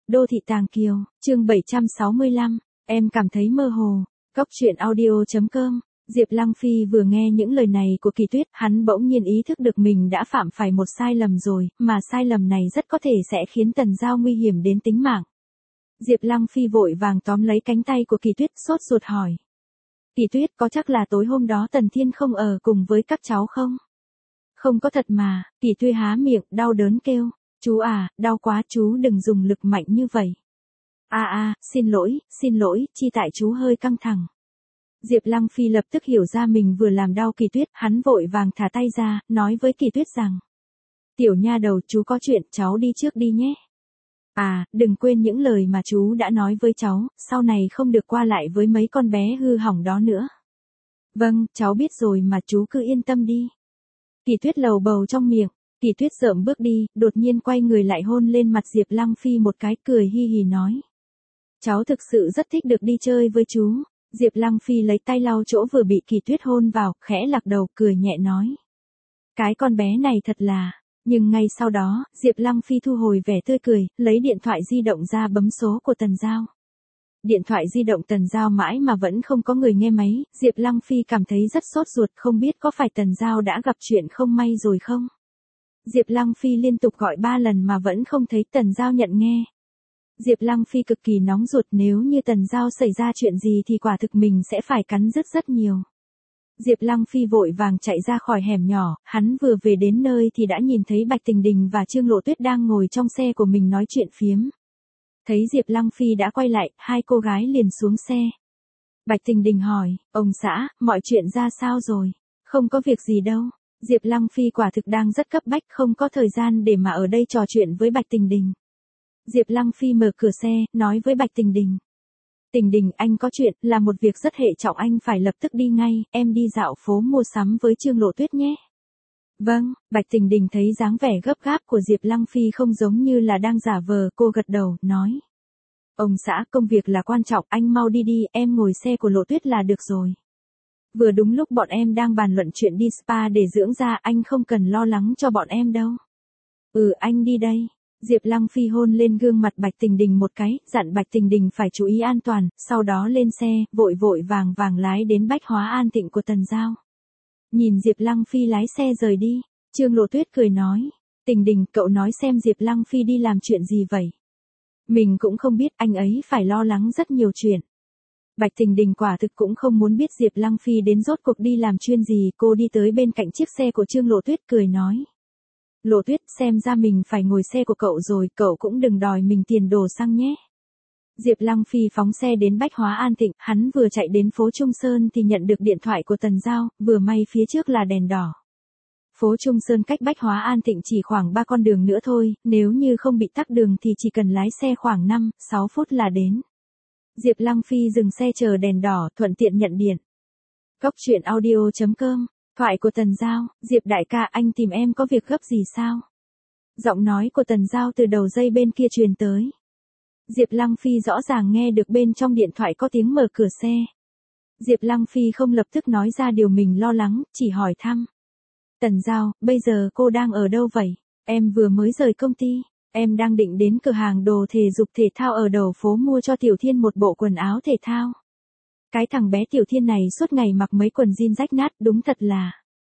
Đô thị Tàng Kiều, chương 765, em cảm thấy mơ hồ. Cóc truyện audio.com. Diệp Lăng Phi vừa nghe những lời này của Kỳ Tuyết, hắn bỗng nhiên ý thức được mình đã phạm phải một sai lầm rồi, mà sai lầm này rất có thể sẽ khiến Tần Giao nguy hiểm đến tính mạng. Diệp Lăng Phi vội vàng tóm lấy cánh tay của Kỳ Tuyết, sốt ruột hỏi. Kỳ Tuyết, có chắc là tối hôm đó Tần Thiên không ở cùng với các cháu không? Không có thật mà. Kỳ Tuyết há miệng, đau đớn kêu. Chú à, đau quá, chú đừng dùng lực mạnh như vậy. Xin lỗi, chi tại chú hơi căng thẳng. Diệp Lăng Phi lập tức hiểu ra mình vừa làm đau Kỳ Tuyết, hắn vội vàng thả tay ra, nói với Kỳ Tuyết rằng. Tiểu nha đầu, chú có chuyện, cháu đi trước đi nhé. Đừng quên những lời mà chú đã nói với cháu, sau này không được qua lại với mấy con bé hư hỏng đó nữa. Vâng, cháu biết rồi mà, chú cứ yên tâm đi. Kỳ Tuyết lầu bầu trong miệng. Kỳ Tuyết rợm bước đi, đột nhiên quay người lại hôn lên mặt Diệp Lăng Phi một cái, cười hi hi nói. Cháu thực sự rất thích được đi chơi với chú. Diệp Lăng Phi lấy tay lau chỗ vừa bị Kỳ Tuyết hôn vào, khẽ lắc đầu, cười nhẹ nói. Cái con bé này thật là. Nhưng ngay sau đó, Diệp Lăng Phi thu hồi vẻ tươi cười, lấy điện thoại di động ra bấm số của Tần Giao. Điện thoại di động Tần Giao mãi mà vẫn không có người nghe máy, Diệp Lăng Phi cảm thấy rất sốt ruột, không biết có phải Tần Giao đã gặp chuyện không may rồi không? Diệp Lăng Phi liên tục gọi 3 lần mà vẫn không thấy Tần Giao nhận nghe. Diệp Lăng Phi cực kỳ nóng ruột, nếu như Tần Giao xảy ra chuyện gì thì quả thực mình sẽ phải cắn rứt rất nhiều. Diệp Lăng Phi vội vàng chạy ra khỏi hẻm nhỏ, hắn vừa về đến nơi thì đã nhìn thấy Bạch Tình Đình và Trương Lộ Tuyết đang ngồi trong xe của mình nói chuyện phiếm. Thấy Diệp Lăng Phi đã quay lại, hai cô gái liền xuống xe. Bạch Tình Đình hỏi, ông xã, mọi chuyện ra sao rồi? Không có việc gì đâu. Diệp Lăng Phi quả thực đang rất cấp bách, không có thời gian để mà ở đây trò chuyện với Bạch Tình Đình. Diệp Lăng Phi mở cửa xe, nói với Bạch Tình Đình. Tình Đình, anh có chuyện, là một việc rất hệ trọng, anh phải lập tức đi ngay, em đi dạo phố mua sắm với Trương Lộ Tuyết nhé. Vâng. Bạch Tình Đình thấy dáng vẻ gấp gáp của Diệp Lăng Phi không giống như là đang giả vờ, cô gật đầu, nói. Ông xã, công việc là quan trọng, anh mau đi đi, em ngồi xe của Lộ Tuyết là được rồi. Vừa đúng lúc bọn em đang bàn luận chuyện đi spa để dưỡng da, anh không cần lo lắng cho bọn em đâu. Anh đi đây. Diệp Lăng Phi hôn lên gương mặt Bạch Tình Đình một cái, dặn Bạch Tình Đình phải chú ý an toàn, sau đó lên xe, vội vàng lái đến Bách Hóa An Thịnh của Tần Giao. Nhìn Diệp Lăng Phi lái xe rời đi, Trương Lộ Tuyết cười nói, Tình Đình, cậu nói xem Diệp Lăng Phi đi làm chuyện gì vậy? Mình cũng không biết, anh ấy phải lo lắng rất nhiều chuyện. Bạch Tình Đình quả thực cũng không muốn biết Diệp Lăng Phi đến rốt cuộc đi làm chuyên gì, cô đi tới bên cạnh chiếc xe của Trương Lộ Tuyết cười nói. Lộ Tuyết, xem ra mình phải ngồi xe của cậu rồi, cậu cũng đừng đòi mình tiền đồ xăng nhé. Diệp Lăng Phi phóng xe đến Bách Hóa An Thịnh, hắn vừa chạy đến phố Trung Sơn thì nhận được điện thoại của Tần Giao, vừa may phía trước là đèn đỏ. Phố Trung Sơn cách Bách Hóa An Thịnh chỉ khoảng 3 con đường nữa thôi, nếu như không bị tắc đường thì chỉ cần lái xe khoảng 5-6 phút là đến. Diệp Lăng Phi dừng xe chờ đèn đỏ, thuận tiện nhận điện. Cóc truyện audio.com. Thoại của Tần Giao, Diệp đại ca, anh tìm em có việc gấp gì sao? Giọng nói của Tần Giao từ đầu dây bên kia truyền tới. Diệp Lăng Phi rõ ràng nghe được bên trong điện thoại có tiếng mở cửa xe. Diệp Lăng Phi không lập tức nói ra điều mình lo lắng, chỉ hỏi thăm. Tần Giao, bây giờ cô đang ở đâu vậy? Em vừa mới rời công ty, em đang định đến cửa hàng đồ thể dục thể thao ở đầu phố mua cho Tiểu Thiên một bộ quần áo thể thao. Cái thằng bé Tiểu Thiên này suốt ngày mặc mấy quần jean rách nát, đúng thật là.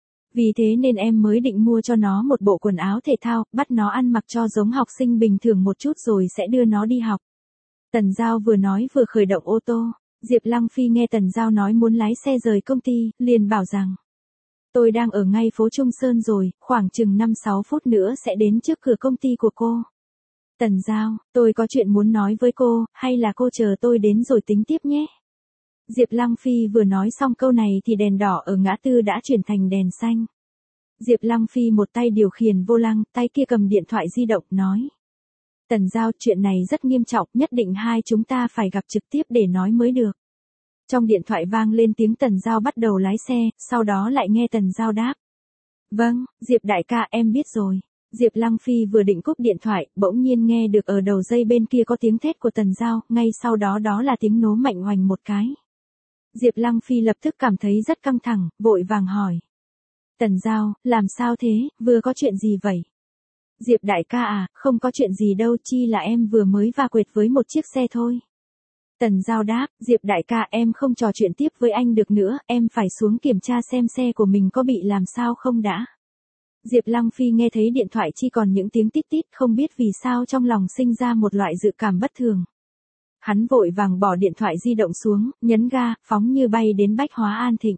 Vì thế nên em mới định mua cho nó một bộ quần áo thể thao, bắt nó ăn mặc cho giống học sinh bình thường một chút rồi sẽ đưa nó đi học. Tần Giao vừa nói vừa khởi động ô tô. Diệp Lăng Phi nghe Tần Giao nói muốn lái xe rời công ty, liền bảo rằng. Tôi đang ở ngay phố Trung Sơn rồi, khoảng chừng 5-6 phút nữa sẽ đến trước cửa công ty của cô. Tần Giao, tôi có chuyện muốn nói với cô, hay là cô chờ tôi đến rồi tính tiếp nhé. Diệp Lăng Phi vừa nói xong câu này thì đèn đỏ ở ngã tư đã chuyển thành đèn xanh. Diệp Lăng Phi một tay điều khiển vô lăng, tay kia cầm điện thoại di động, nói. Tần Giao, chuyện này rất nghiêm trọng, nhất định hai chúng ta phải gặp trực tiếp để nói mới được. Trong điện thoại vang lên tiếng Tần Giao bắt đầu lái xe, sau đó lại nghe Tần Giao đáp. Vâng, Diệp đại ca, em biết rồi. Diệp Lăng Phi vừa định cúp điện thoại, bỗng nhiên nghe được ở đầu dây bên kia có tiếng thét của Tần Giao, ngay sau đó đó là tiếng nổ mạnh oành một cái. Diệp Lăng Phi lập tức cảm thấy rất căng thẳng, vội vàng hỏi. Tần Giao, làm sao thế, vừa có chuyện gì vậy? Diệp đại ca à, không có chuyện gì đâu, chi là em vừa mới va quệt với một chiếc xe thôi. Tần Giao đáp, Diệp đại ca em không trò chuyện tiếp với anh được nữa, em phải xuống kiểm tra xem xe của mình có bị làm sao không đã. Diệp Lăng Phi nghe thấy điện thoại chỉ còn những tiếng tít tít, không biết vì sao trong lòng sinh ra một loại dự cảm bất thường. Hắn vội vàng bỏ điện thoại di động xuống, nhấn ga, phóng như bay đến Bách Hóa An Thịnh.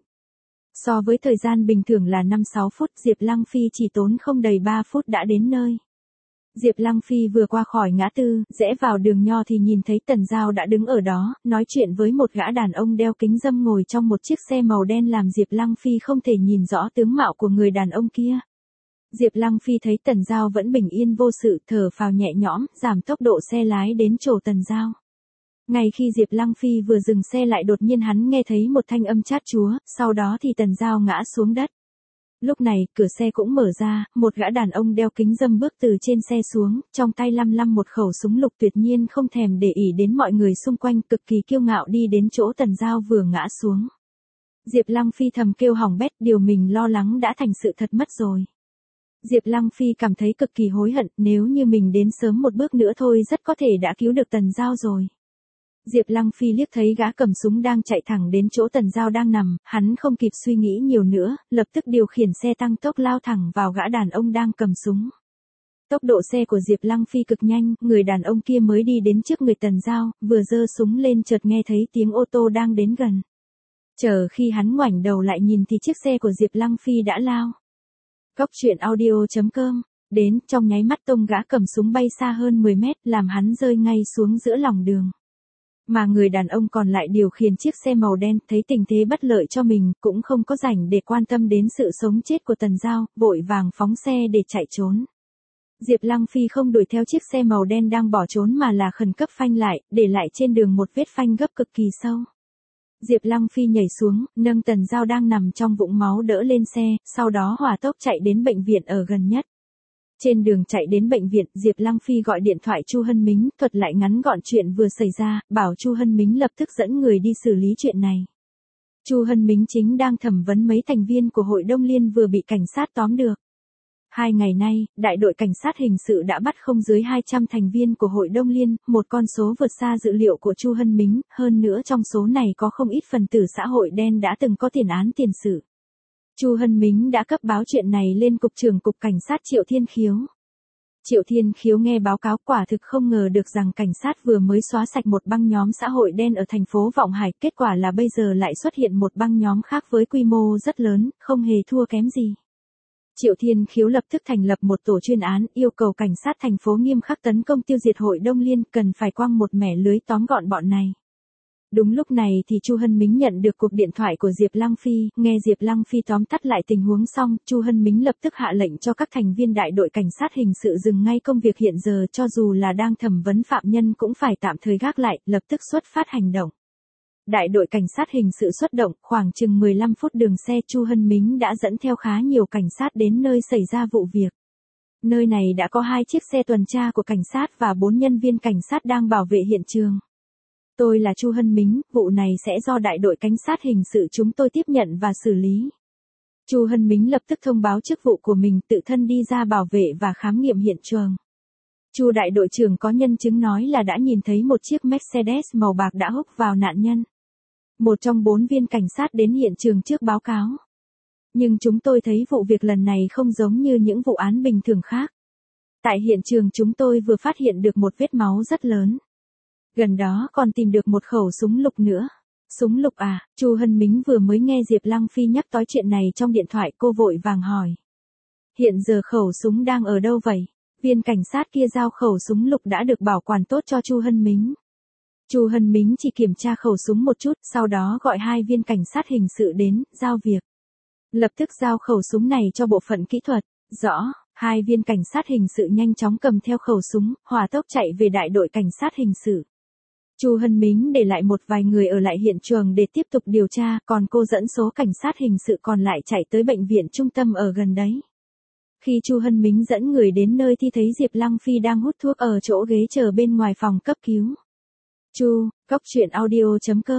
So với thời gian bình thường là 5-6 phút, Diệp Lăng Phi chỉ tốn không đầy 3 phút đã đến nơi. Diệp Lăng Phi vừa qua khỏi ngã tư, rẽ vào đường nho thì nhìn thấy Tần Giao đã đứng ở đó, nói chuyện với một gã đàn ông đeo kính râm ngồi trong một chiếc xe màu đen làm Diệp Lăng Phi không thể nhìn rõ tướng mạo của người đàn ông kia. Diệp Lăng Phi thấy Tần Giao vẫn bình yên vô sự, thở phào nhẹ nhõm, giảm tốc độ xe lái đến chỗ Tần Giao. Ngay khi Diệp Lăng Phi vừa dừng xe lại đột nhiên hắn nghe thấy một thanh âm chát chúa, sau đó thì Tần Giao ngã xuống đất. Lúc này, cửa xe cũng mở ra, một gã đàn ông đeo kính râm bước từ trên xe xuống, trong tay lăm một khẩu súng lục tuyệt nhiên không thèm để ý đến mọi người xung quanh, cực kỳ kiêu ngạo đi đến chỗ Tần Giao vừa ngã xuống. Diệp Lăng Phi thầm kêu hỏng bét, điều mình lo lắng đã thành sự thật mất rồi. Diệp Lăng Phi cảm thấy cực kỳ hối hận, nếu như mình đến sớm một bước nữa thôi rất có thể đã cứu được Tần Giao rồi. Diệp Lăng Phi liếc thấy gã cầm súng đang chạy thẳng đến chỗ Tần Giao đang nằm, hắn không kịp suy nghĩ nhiều nữa, lập tức điều khiển xe tăng tốc lao thẳng vào gã đàn ông đang cầm súng. Tốc độ xe của Diệp Lăng Phi cực nhanh, người đàn ông kia mới đi đến trước người Tần Giao, vừa giơ súng lên chợt nghe thấy tiếng ô tô đang đến gần. Chờ khi hắn ngoảnh đầu lại nhìn thì chiếc xe của Diệp Lăng Phi đã lao. Cóc truyện audio.com, đến trong nháy mắt tông gã cầm súng bay xa hơn 10 mét làm hắn rơi ngay xuống giữa lòng đường. Mà người đàn ông còn lại điều khiển chiếc xe màu đen, thấy tình thế bất lợi cho mình, cũng không có rảnh để quan tâm đến sự sống chết của Tần Giao, vội vàng phóng xe để chạy trốn. Diệp Lăng Phi không đuổi theo chiếc xe màu đen đang bỏ trốn mà là khẩn cấp phanh lại, để lại trên đường một vết phanh gấp cực kỳ sâu. Diệp Lăng Phi nhảy xuống, nâng Tần Giao đang nằm trong vũng máu đỡ lên xe, sau đó hỏa tốc chạy đến bệnh viện ở gần nhất. Trên đường chạy đến bệnh viện, Diệp Lăng Phi gọi điện thoại Chu Hân Mính, thuật lại ngắn gọn chuyện vừa xảy ra, bảo Chu Hân Mính lập tức dẫn người đi xử lý chuyện này. Chu Hân Mính chính đang thẩm vấn mấy thành viên của Hội Đông Liên vừa bị cảnh sát tóm được. 2 ngày nay, đại đội cảnh sát hình sự đã bắt không dưới 200 thành viên của Hội Đông Liên, một con số vượt xa dự liệu của Chu Hân Mính, hơn nữa trong số này có không ít phần tử xã hội đen đã từng có tiền án tiền sử. Chu Hân Mính đã cấp báo chuyện này lên Cục trưởng Cục Cảnh sát Triệu Thiên Khiếu. Triệu Thiên Khiếu nghe báo cáo quả thực không ngờ được rằng cảnh sát vừa mới xóa sạch một băng nhóm xã hội đen ở thành phố Vọng Hải, kết quả là bây giờ lại xuất hiện một băng nhóm khác với quy mô rất lớn, không hề thua kém gì. Triệu Thiên Khiếu lập tức thành lập một tổ chuyên án, yêu cầu cảnh sát thành phố nghiêm khắc tấn công tiêu diệt Hội Đông Liên, cần phải quăng một mẻ lưới tóm gọn bọn này. Đúng lúc này thì Chu Hân Mính nhận được cuộc điện thoại của Diệp Lăng Phi, nghe Diệp Lăng Phi tóm tắt lại tình huống xong, Chu Hân Mính lập tức hạ lệnh cho các thành viên đại đội cảnh sát hình sự dừng ngay công việc hiện giờ, cho dù là đang thẩm vấn phạm nhân cũng phải tạm thời gác lại, lập tức xuất phát hành động. Đại đội cảnh sát hình sự xuất động, khoảng chừng 15 phút đường xe Chu Hân Mính đã dẫn theo khá nhiều cảnh sát đến nơi xảy ra vụ việc. Nơi này đã có 2 chiếc xe tuần tra của cảnh sát và 4 nhân viên cảnh sát đang bảo vệ hiện trường. Tôi là Chu Hân Mính, vụ này sẽ do đại đội cảnh sát hình sự chúng tôi tiếp nhận và xử lý. Chu Hân Mính lập tức thông báo chức vụ của mình, tự thân đi ra bảo vệ và khám nghiệm hiện trường. Chu đại đội trưởng có nhân chứng nói là đã nhìn thấy một chiếc Mercedes màu bạc đã húc vào nạn nhân. Một trong 4 viên cảnh sát đến hiện trường trước báo cáo. Nhưng chúng tôi thấy vụ việc lần này không giống như những vụ án bình thường khác. Tại hiện trường chúng tôi vừa phát hiện được một vết máu rất lớn. Gần đó còn tìm được một khẩu súng lục nữa. Súng lục à? Chu Hân Mính vừa mới nghe Diệp Lăng Phi nhắc tới chuyện này trong điện thoại, cô vội vàng hỏi. Hiện giờ khẩu súng đang ở đâu vậy? Viên cảnh sát kia giao khẩu súng lục đã được bảo quản tốt cho Chu Hân Mính. Chu Hân Mính chỉ kiểm tra khẩu súng một chút, sau đó gọi 2 viên cảnh sát hình sự đến, giao việc. Lập tức giao khẩu súng này cho bộ phận kỹ thuật. Rõ, 2 viên cảnh sát hình sự nhanh chóng cầm theo khẩu súng, hỏa tốc chạy về đại đội cảnh sát hình sự. Chu Hân Mính để lại một vài người ở lại hiện trường để tiếp tục điều tra, còn cô dẫn số cảnh sát hình sự còn lại chạy tới bệnh viện trung tâm ở gần đấy. Khi Chu Hân Mính dẫn người đến nơi thì thấy Diệp Lăng Phi đang hút thuốc ở chỗ ghế chờ bên ngoài phòng cấp cứu. Chu, cóc truyện audio.com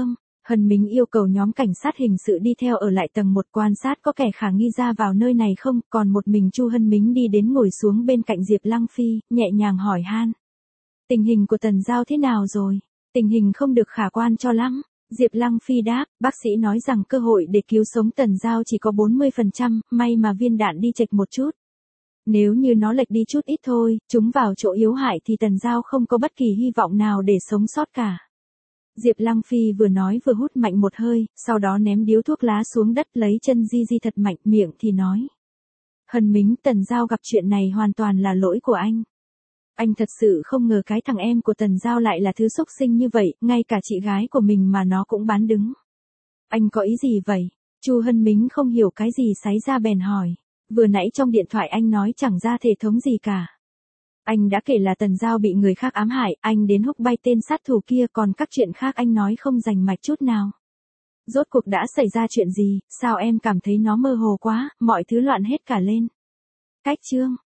Hân Mính yêu cầu nhóm cảnh sát hình sự đi theo ở lại tầng 1 quan sát có kẻ khả nghi ra vào nơi này không, còn một mình Chu Hân Mính đi đến ngồi xuống bên cạnh Diệp Lăng Phi, nhẹ nhàng hỏi han. Tình hình của Tần Giao thế nào rồi? Tình hình không được khả quan cho lắm. Diệp Lăng Phi đáp, bác sĩ nói rằng cơ hội để cứu sống Tần Giao chỉ có 40%, may mà viên đạn đi chệch một chút. Nếu như nó lệch đi chút ít thôi, chúng vào chỗ yếu hại thì Tần Giao không có bất kỳ hy vọng nào để sống sót cả. Diệp Lăng Phi vừa nói vừa hút mạnh một hơi, sau đó ném điếu thuốc lá xuống đất lấy chân di thật mạnh, miệng thì nói. Hân Mính, Tần Giao gặp chuyện này hoàn toàn là lỗi của anh. Anh thật sự không ngờ cái thằng em của Tần Giao lại là thứ xúc sinh như vậy, ngay cả chị gái của mình mà nó cũng bán đứng. Anh có ý gì vậy? Chu Hân Mính không hiểu cái gì xảy ra bèn hỏi. Vừa nãy trong điện thoại anh nói chẳng ra thể thống gì cả. Anh đã kể là Tần Giao bị người khác ám hại, anh đến húc bay tên sát thủ kia, còn các chuyện khác anh nói không rành mạch chút nào. Rốt cuộc đã xảy ra chuyện gì, sao em cảm thấy nó mơ hồ quá, mọi thứ loạn hết cả lên. Cách chương